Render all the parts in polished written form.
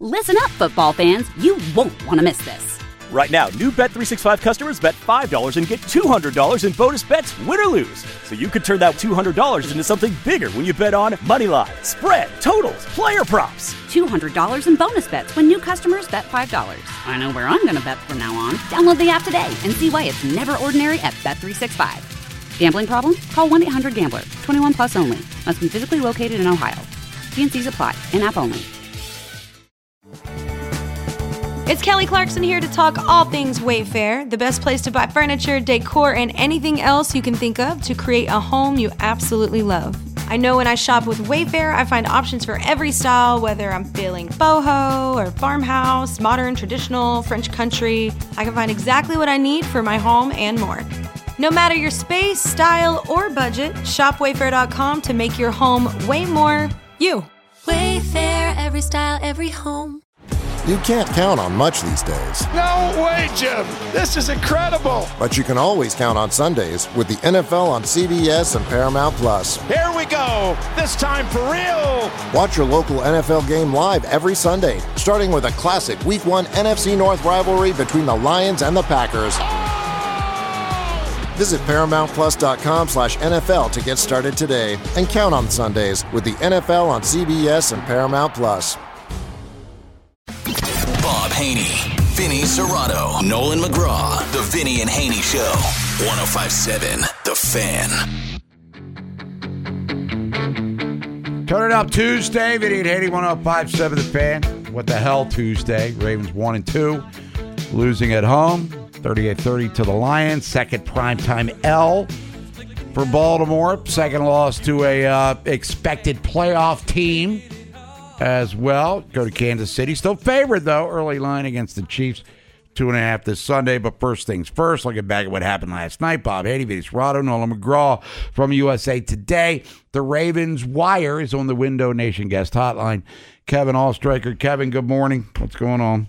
Listen up, football fans. You won't want to miss this. Right now, new Bet365 customers bet $5 and get $200 in bonus bets, win or lose. So you could turn that $200 into something bigger when you bet on money line, spread, totals, player props. $200 in bonus bets when new customers bet $5. I know where I'm going to bet from now on. Download the app today and see why it's never ordinary at Bet365. Gambling problem? Call 1-800-GAMBLER. 21 plus only. Must be physically located in Ohio. T&Cs apply. In-app only. It's Kelly Clarkson here to talk all things Wayfair, the best place to buy furniture, decor, and anything else you can think of to create a home you absolutely love. I know when I shop with Wayfair, I find options for every style, whether I'm feeling boho or farmhouse, modern, traditional, French country. I can find exactly what I need for my home and more. No matter your space, style, or budget, shop Wayfair.com to make your home way more you. Wayfair, every style, every home. You can't count on much these days. No way, Jim. This is incredible. But you can always count on Sundays with the NFL on CBS and Paramount Plus. Here we go. This time for real. Watch your local NFL game live every Sunday, starting with a classic Week 1 NFC North rivalry between the Lions and the Packers. Visit ParamountPlus.com/NFL to get started today and count on Sundays with the NFL on CBS and Paramount Plus. Bob Haney, Vinny Serrato, Nolan McGraw, The Vinny and Haney Show, 105.7 The Fan. Turn it up Tuesday, Vinny and Haney, 105.7 The Fan. What the hell Tuesday? Ravens 1-2, losing at home, 38-30 to the Lions. Second primetime L for Baltimore. Second loss to a expected playoff team as well. Go to Kansas City. Still favored, though. Early line against the Chiefs. 2.5 this Sunday. But first things first, looking back at what happened last night. Bob Haney, Vinny Serrato, Nolan McGraw from USA Today. The Ravens Wire is on the Window Nation guest hotline. Kevin Allstriker. Kevin, good morning. What's going on?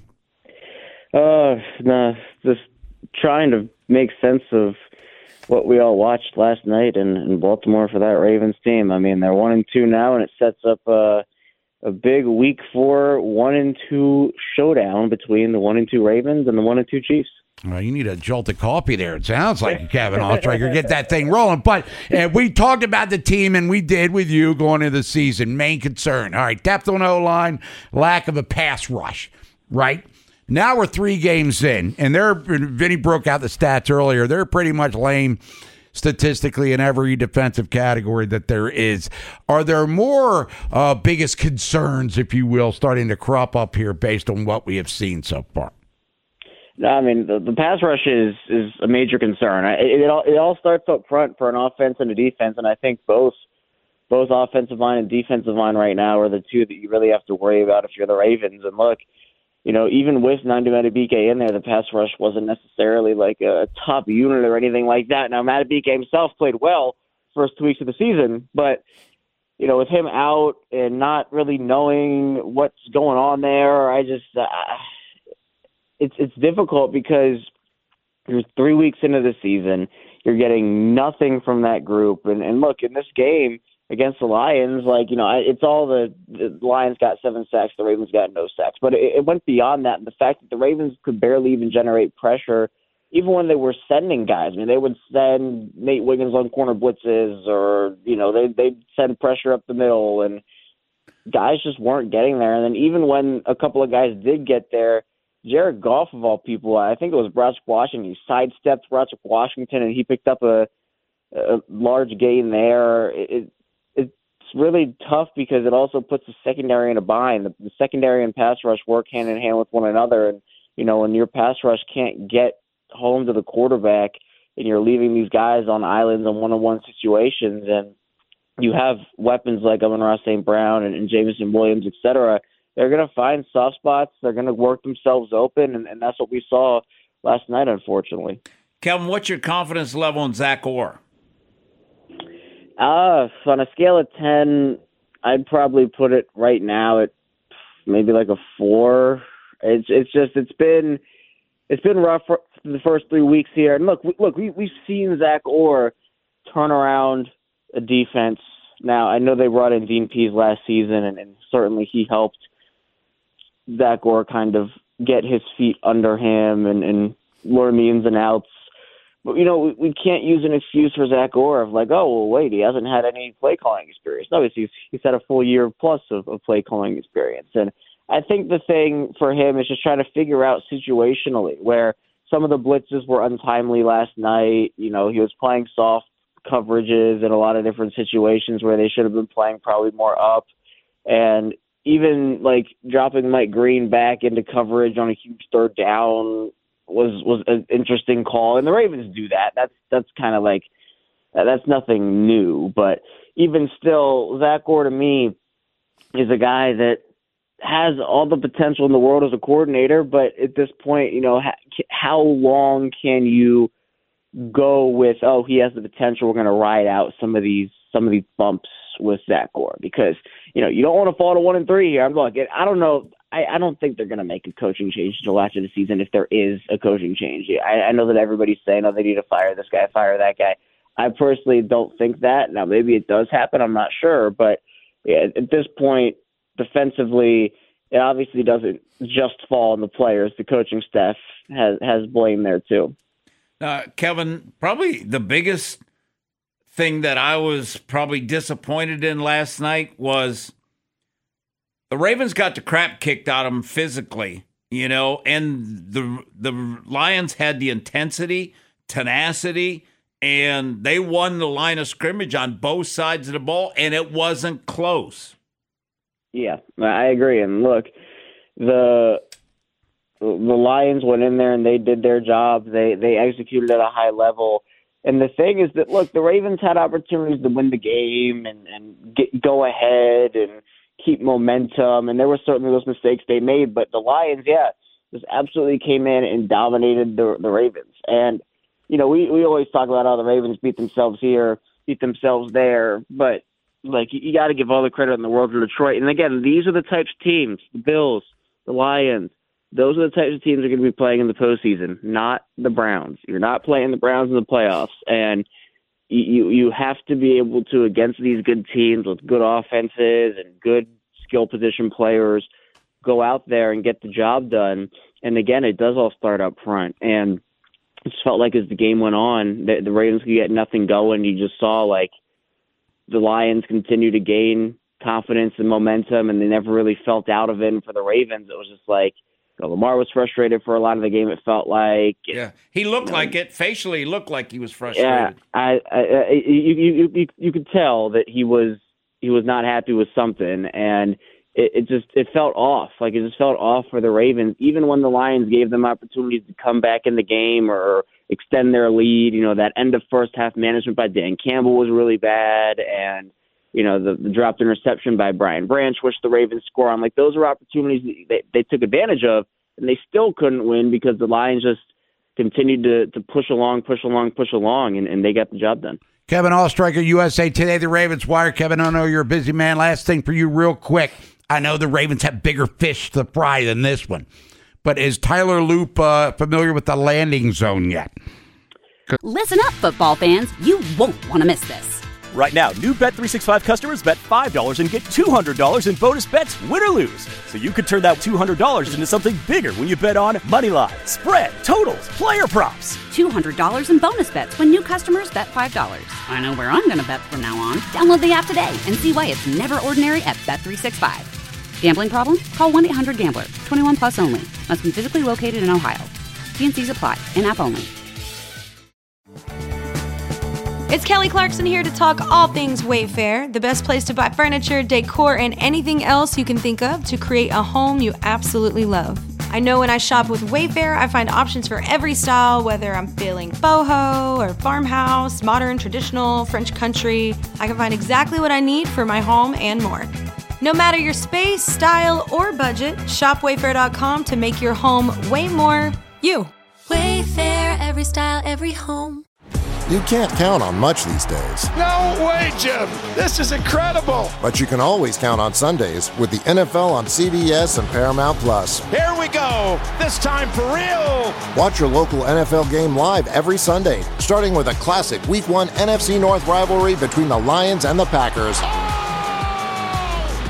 Just trying to make sense of what we all watched last night in Baltimore for that Ravens team. I mean, they're 1-2 now, and it sets up a big Week 4 1-2 showdown between the 1-2 Ravens and the 1-2 Chiefs. Well, you need a jolt of coffee there. It sounds like Kevin Allstriker. Get that thing rolling. But we talked about the team, and we did with you going into the season. Main concern. All right, depth on O-line, lack of a pass rush, right? Now we're 3 games in, and Vinny broke out the stats earlier. They're pretty much lame statistically in every defensive category that there is. Are there more biggest concerns, if you will, starting to crop up here based on what we have seen so far? No, I mean, the pass rush is a major concern. It all starts up front for an offense and a defense, and I think both offensive line and defensive line right now are the two that you really have to worry about if you're the Ravens. And look, you know, even with Nnamdi Madubuike in there, the pass rush wasn't necessarily like a top unit or anything like that. Now, Madubuike himself played well first 2 weeks of the season, but, you know, with him out and not really knowing what's going on there, I just it's difficult because you're 3 weeks into the season. You're getting nothing from that group. And look, in this game against the Lions, like, you know, it's all the Lions got 7 sacks, the Ravens got no sacks. But it went beyond that. And the fact that the Ravens could barely even generate pressure, even when they were sending guys. I mean, they would send Nate Wiggins on corner blitzes, or, you know, they'd send pressure up the middle, and guys just weren't getting there. And then even when a couple of guys did get there, Jared Goff, of all people, I think it was Broderick Washington, he sidestepped Broderick Washington, and he picked up a large gain there. It's really tough because it also puts the secondary in a bind. The secondary and pass rush work hand in hand with one another, and, you know, when your pass rush can't get home to the quarterback and you're leaving these guys on islands and one-on-one situations, and you have weapons like Amon-Ra St. Brown and Jameson Williams, et cetera, they're going to find soft spots. They're going to work themselves open, and that's what we saw last night, unfortunately. Kelvin, what's your confidence level in Zach Orr? On a scale of 10, I'd probably put it right now at maybe like a 4. It's been rough for the first 3 weeks here. And look, we've seen Zach Orr turn around a defense. Now, I know they brought in Dean Pease last season, and certainly he helped Zach Orr kind of get his feet under him and learn the ins and outs. But, we can't use an excuse for Zach Orr of like, oh, well, wait, he hasn't had any play calling experience. No, he's had a full year plus of play calling experience. And I think the thing for him is just trying to figure out situationally where some of the blitzes were untimely last night. He was playing soft coverages in a lot of different situations where they should have been playing probably more up. And even like dropping Mike Green back into coverage on a huge third down was an interesting call. And the Ravens do that. That's kind of like, that's nothing new. But even still, Zach Orr to me is a guy that has all the potential in the world as a coordinator. But at this point, how long can you go with, oh, he has the potential, we're going to ride out some of these bumps with Zach Orr? Because, you don't want to fall to 1-3 here. I'm like, I don't know. I don't think they're going to make a coaching change until after the season if there is a coaching change. I know that everybody's saying, oh, they need to fire this guy, fire that guy. I personally don't think that. Now, maybe it does happen. I'm not sure. But yeah, at this point, defensively, it obviously doesn't just fall on the players. The coaching staff has blame there too. Kevin, probably the biggest thing that I was probably disappointed in last night was the Ravens got the crap kicked out of them physically, and the Lions had the intensity, tenacity, and they won the line of scrimmage on both sides of the ball, and it wasn't close. Yeah, I agree. And look, the Lions went in there and they did their job. They executed at a high level. And the thing is that, look, the Ravens had opportunities to win the game and go ahead and keep momentum. And there were certainly those mistakes they made. But the Lions, just absolutely came in and dominated the Ravens. And, we always talk about how the Ravens beat themselves here, beat themselves there. But, like, you got to give all the credit in the world to Detroit. And, again, these are the types of teams, the Bills, the Lions, those are the types of teams that are going to be playing in the postseason, not the Browns. You're not playing the Browns in the playoffs. And you have to be able to, against these good teams with good offenses and good skill position players, go out there and get the job done. And, again, it does all start up front. And it just felt like as the game went on, the Ravens could get nothing going. You just saw, like, the Lions continue to gain confidence and momentum, and they never really felt out of it. And for the Ravens, it was just like, Lamar was frustrated for a lot of the game, it felt like. Yeah, he looked like it. Facially, he looked like he was frustrated. Yeah, you could tell that he was not happy with something, and it felt off. Like, it just felt off for the Ravens, even when the Lions gave them opportunities to come back in the game or extend their lead. That end of first half management by Dan Campbell was really bad, and the dropped interception by Brian Branch, which the Ravens score on. Like, those are opportunities that they took advantage of, and they still couldn't win because the Lions just continued to push along, and they got the job done. Kevin Allstriker, USA Today, the Ravens Wire. Kevin, I know you're a busy man. Last thing for you real quick. I know the Ravens have bigger fish to fry than this one, but is Tyler Loop familiar with the landing zone yet? Listen up, football fans. You won't want to miss this. Right now, new Bet365 customers bet $5 and get $200 in bonus bets, win or lose. So you could turn that $200 into something bigger when you bet on moneyline, spread, totals, player props. $200 in bonus bets when new customers bet $5. I know where I'm going to bet from now on. Download the app today and see why it's never ordinary at Bet365. Gambling problem? Call 1-800-GAMBLER. 21 plus only. Must be physically located in Ohio. T&Cs apply. In-app only. It's Kelly Clarkson here to talk all things Wayfair, the best place to buy furniture, decor, and anything else you can think of to create a home you absolutely love. I know when I shop with Wayfair, I find options for every style, whether I'm feeling boho or farmhouse, modern, traditional, French country. I can find exactly what I need for my home and more. No matter your space, style, or budget, shop Wayfair.com to make your home way more you. Wayfair, every style, every home. You can't count on much these days. No way, Jim. This is incredible. But you can always count on Sundays with the NFL on CBS and Paramount Plus. Here we go. This time for real. Watch your local NFL game live every Sunday, starting with a classic Week 1 NFC North rivalry between the Lions and the Packers.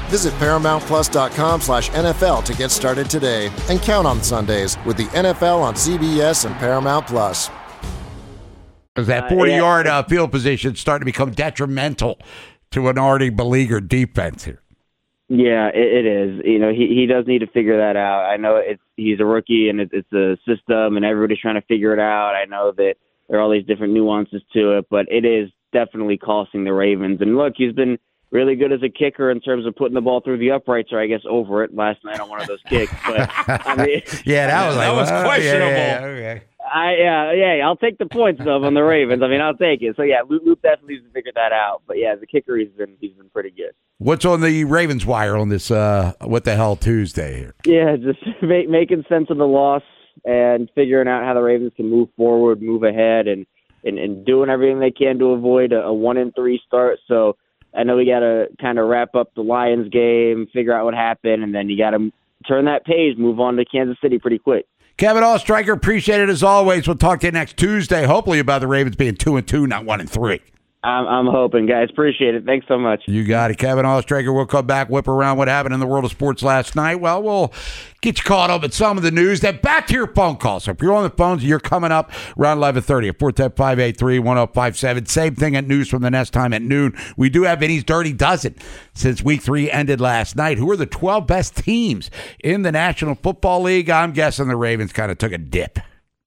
Visit ParamountPlus.com/NFL to get started today and count on Sundays with the NFL on CBS and Paramount Plus. Because that 40-yard field position is starting to become detrimental to an already beleaguered defense here. Yeah, it is. You know, he does need to figure that out. I know he's a rookie and it's a system and everybody's trying to figure it out. I know that there are all these different nuances to it, but it is definitely costing the Ravens. And look, he's been really good as a kicker in terms of putting the ball through the uprights, or I guess over it last night on one of those kicks. But I mean, that was questionable. Yeah, okay. I'll take the points though on the Ravens. I mean, I'll take it. So yeah, Luke definitely needs to figure that out. But yeah, as a kicker, he's been pretty good. What's on the Ravens wire on this What the Hell Tuesday here? Yeah, just making sense of the loss and figuring out how the Ravens can move forward, move ahead, and doing everything they can to avoid a 1-3 start. So I know we got to kind of wrap up the Lions game, figure out what happened, and then you got to turn that page, move on to Kansas City pretty quick. Kevin Oestreicher, appreciate it as always. We'll talk to you next Tuesday, hopefully about the Ravens being 2-2, not 1-3. I'm hoping, guys. Appreciate it. Thanks so much. You got it. Kevin Oestreicher. We'll come back, whip around what happened in the world of sports last night. Well, we'll get you caught up at some of the news. Then back to your phone calls. So if you're on the phones, you're coming up around 11:30 at 410-583-1057. Same thing at News from the Nest time at noon. We do have Vinny's Dirty Dozen since Week 3 ended last night. Who are the 12 best teams in the National Football League? I'm guessing the Ravens kind of took a dip.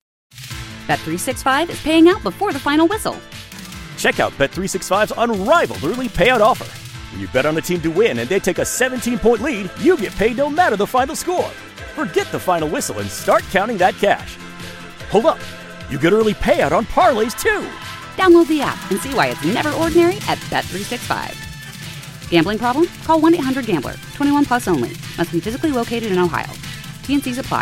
Bet365 is paying out before the final whistle. Check out Bet365's unrivaled early payout offer. When you bet on a team to win and they take a 17-point lead, you get paid no matter the final score. Forget the final whistle and start counting that cash. Hold up. You get early payout on parlays, too. Download the app and see why it's never ordinary at Bet365. Gambling problem? Call 1-800-GAMBLER. 21 plus only. Must be physically located in Ohio. T&Cs apply.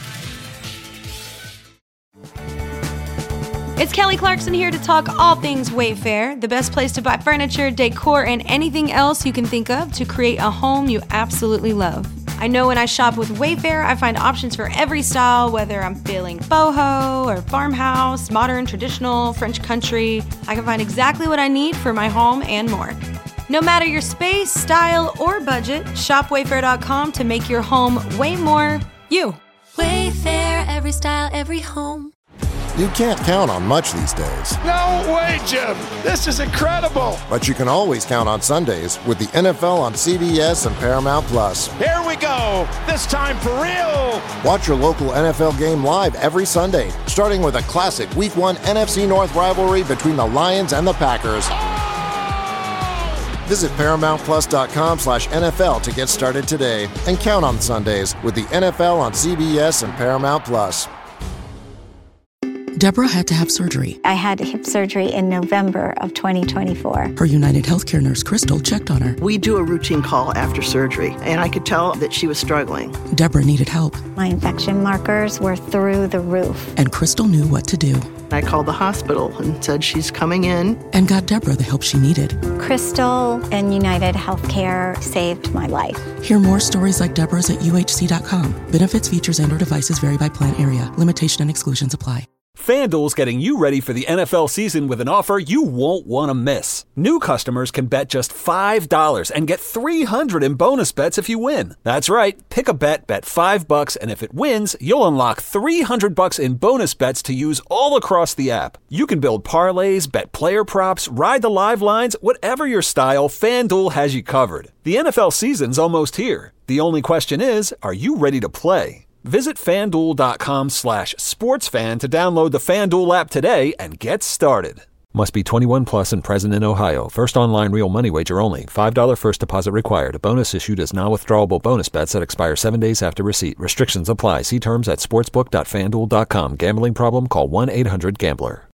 It's Kelly Clarkson here to talk all things Wayfair, the best place to buy furniture, decor, and anything else you can think of to create a home you absolutely love. I know when I shop with Wayfair, I find options for every style, whether I'm feeling boho or farmhouse, modern, traditional, French country. I can find exactly what I need for my home and more. No matter your space, style, or budget, shop Wayfair.com to make your home way more you. Wayfair, every style, every home. You can't count on much these days. No way, Jim. This is incredible. But you can always count on Sundays with the NFL on CBS and Paramount Plus. Here we go. This time for real. Watch your local NFL game live every Sunday, starting with a classic Week 1 NFC North rivalry between the Lions and the Packers. Visit ParamountPlus.com/NFL to get started today and count on Sundays with the NFL on CBS and Paramount Plus. Deborah had to have surgery. I had hip surgery in November of 2024. Her United Healthcare nurse, Crystal, checked on her. We do a routine call after surgery, and I could tell that she was struggling. Deborah needed help. My infection markers were through the roof. And Crystal knew what to do. I called the hospital and said she's coming in. And got Deborah the help she needed. Crystal and United Healthcare saved my life. Hear more stories like Deborah's at UHC.com. Benefits, features, and/or devices vary by plan area. Limitation and exclusions apply. FanDuel's getting you ready for the NFL season with an offer you won't want to miss. New customers can bet just $5 and get $300 in bonus bets if you win. That's right. Pick a bet, bet $5, and if it wins, you'll unlock $300 in bonus bets to use all across the app. You can build parlays, bet player props, ride the live lines, whatever your style, FanDuel has you covered. The NFL season's almost here. The only question is, are you ready to play? Visit FanDuel.com/sportsfan to download the FanDuel app today and get started. Must be 21 plus and present in Ohio. First online real money wager only. $5 first deposit required. Bonus issued as non-withdrawable bonus bets that expire 7 days after receipt. Restrictions apply. See terms at sportsbook.fanduel.com. Gambling problem? Call 1-800-GAMBLER.